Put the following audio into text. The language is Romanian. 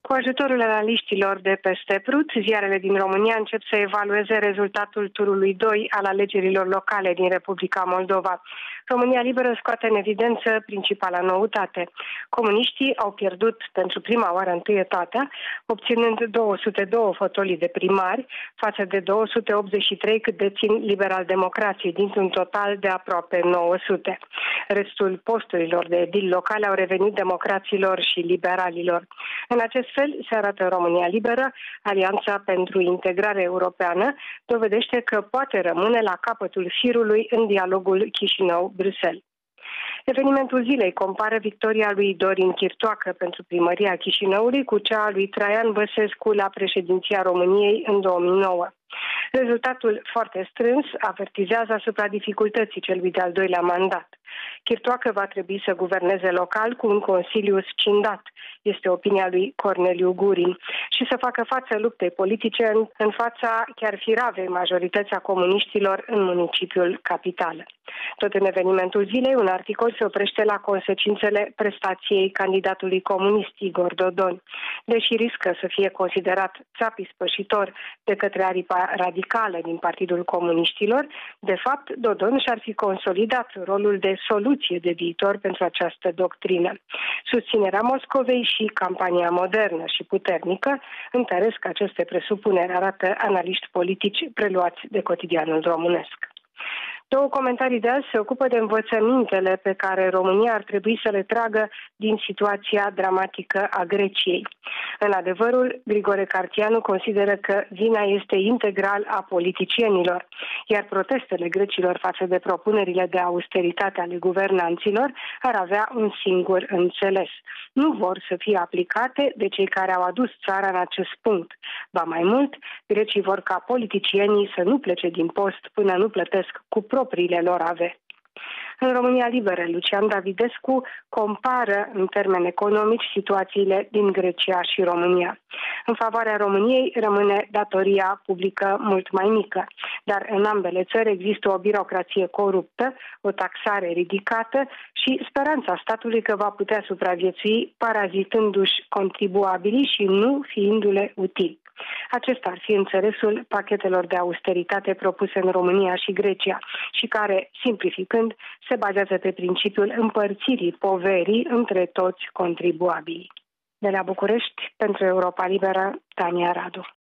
Cu ajutorul analiștilor de peste Prut, ziarele din România încep să evalueze rezultatul turului 2 al alegerilor locale din Republica Moldova. România Liberă scoate în evidență principala noutate. Comuniștii au pierdut pentru prima oară întâietatea, obținând 202 fotolii de primari față de 283 cât dețin liberal-democrații, dintr-un total de aproape 900. Restul posturilor de edili locale au revenit democraților și liberalilor. În acest fel, se arată în România Liberă, Alianța pentru Integrare Europeană dovedește că poate rămâne la capătul firului în dialogul Chișinău-Bruxelles. Evenimentul zilei compară victoria lui Dorin Chirtoacă pentru primăria Chișinăului cu cea a lui Traian Băsescu la președinția României în 2009. Rezultatul foarte strâns avertizează asupra dificultății celui de-al doilea mandat. Chirtoacă va trebui să guverneze local cu un consiliu scindat, este opinia lui Corneliu Gurin, și să facă față luptei politice în fața chiar firavei majorități a comuniștilor în municipiul capitală. Tot în evenimentul zilei, un articol se oprește la consecințele prestației candidatului comunist Igor Dodon. Deși riscă să fie considerat țap ispășitor de către aripa radicală din Partidul Comuniștilor, de fapt, Dodon și-ar fi consolidat rolul de soluție de viitor pentru această doctrină. Susținerea Moscovei și campania modernă și puternică întăresc aceste presupuneri, arată analiști politici preluați de Cotidianul Românesc. Două comentarii de azi se ocupă de învățămintele pe care România ar trebui să le tragă din situația dramatică a Greciei. În adevărul, Grigore Cartianu consideră că vina este integral a politicienilor, iar protestele grecilor față de propunerile de austeritate ale guvernanților ar avea un singur înțeles. Nu vor să fie aplicate de cei care au adus țara în acest punct. Ba mai mult, grecii vor ca politicienii să nu plece din post până nu plătesc cu propriile lor averi. În România Liberă, Lucian Davidescu compară în termeni economici situațiile din Grecia și România. În favoarea României rămâne datoria publică mult mai mică, dar în ambele țări există o birocrație coruptă, o taxare ridicată și speranța statului că va putea supraviețui parazitându-și contribuabilii și nu fiindu-le utili. Acesta ar fi înțelesul pachetelor de austeritate propuse în România și Grecia și care, simplificând, se bazează pe principiul împărțirii poverii între toți contribuabilii. De la București, pentru Europa Liberă, Tania Radu.